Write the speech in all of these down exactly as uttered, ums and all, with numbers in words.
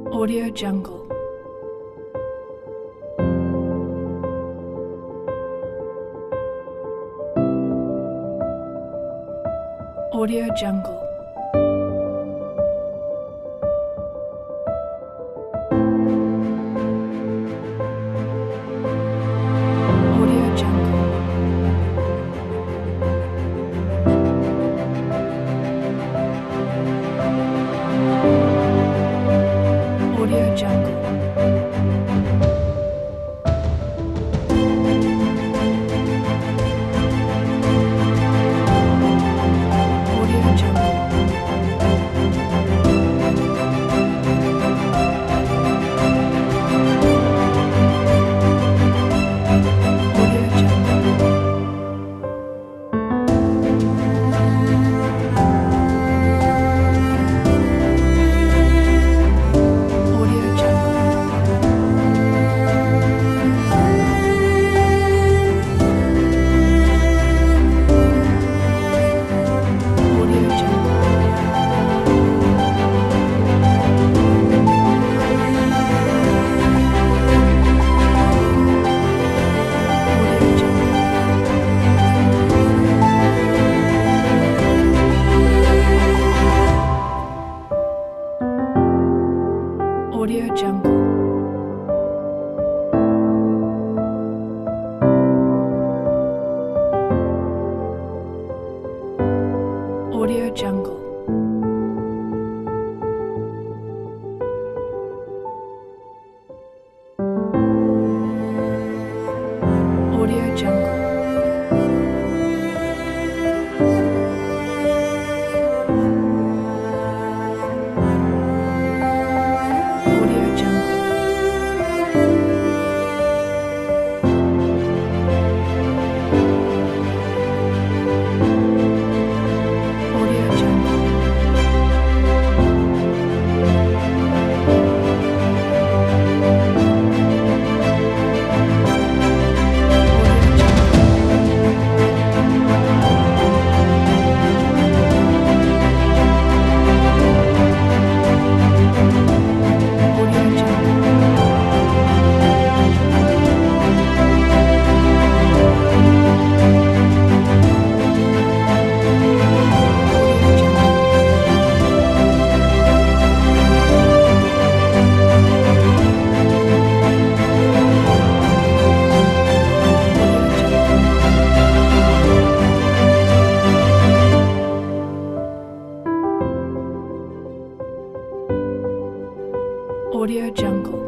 Audio Jungle. Audio Jungle. Audio Jungle. Audio Jungle. Audio Jungle. Audio Jungle. Audio Jungle. Audio Jungle. Audio Jungle. Audio Jungle. Audio Jungle. Audio Jungle. Audio Jungle. Audio Jungle. Audio Jungle. Audio Jungle. Audio Jungle. Audio Jungle.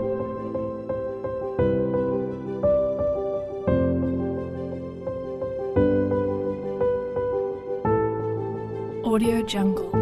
Audio Jungle.